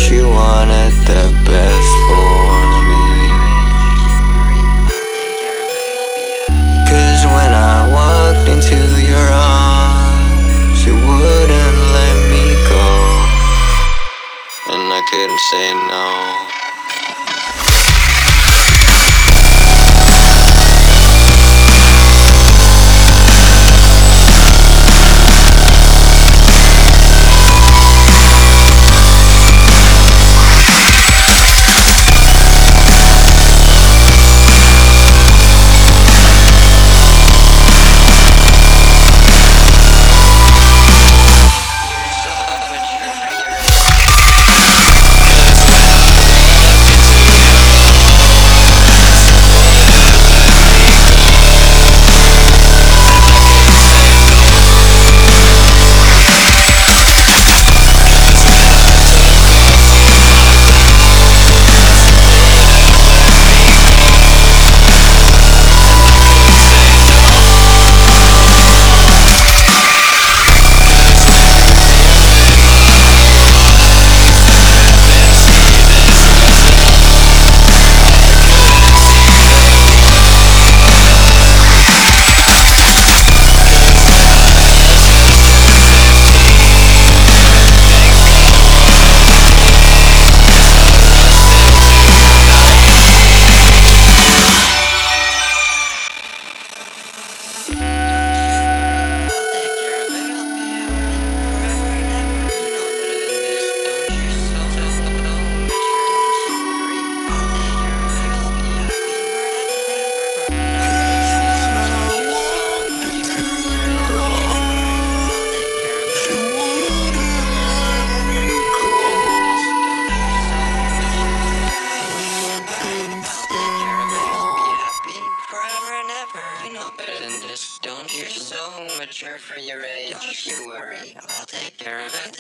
you wanted the best for me. 'Cause when I walked into your arms, you wouldn't let me go, and I couldn't say no. Don't you so mature for your age? Don't you worry, I'll take care of it.